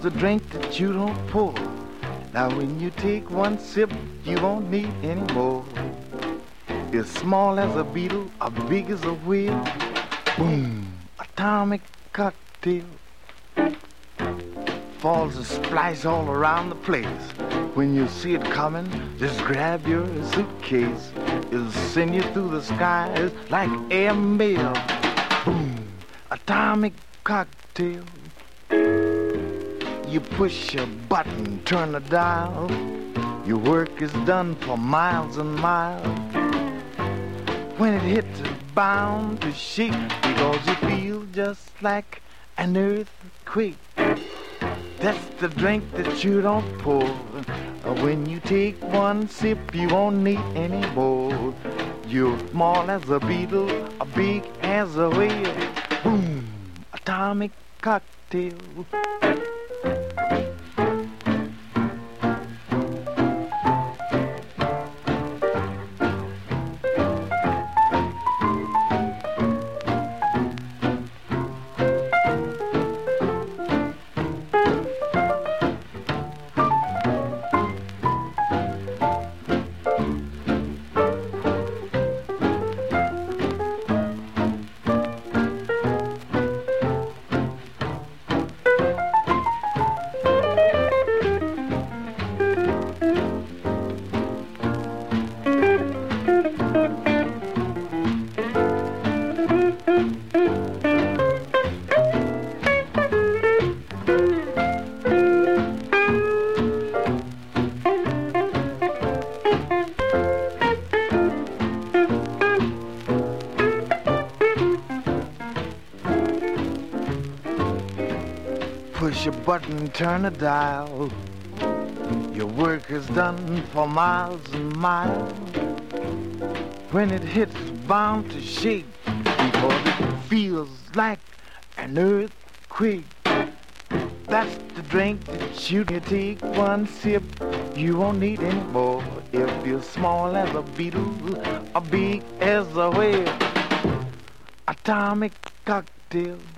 the drink that you don't pour. Now when you take one sip, you won't need any more. It's small as a beetle, or big as a whale. Boom, atomic cocktail. Falls and splice all around the place. When you see it coming, just grab your suitcase. It'll send you through the skies like airmail. Boom, atomic cocktail. You push a button, turn the dial. Your work is done for miles and miles. When it hits, it's bound to shake because you feel just like an earthquake. That's the drink that you don't pour. When you take one sip, you won't need any more. You're small as a beetle, or big as a whale. Boom, atomic cocktail. Push a button, turn a dial. Your work is done for miles and miles. When it hits, it's bound to shake because it feels like an earthquake. That's the drink that you take one sip, you won't need any more. If you're small as a beetle or big as a whale. Atomic cocktail.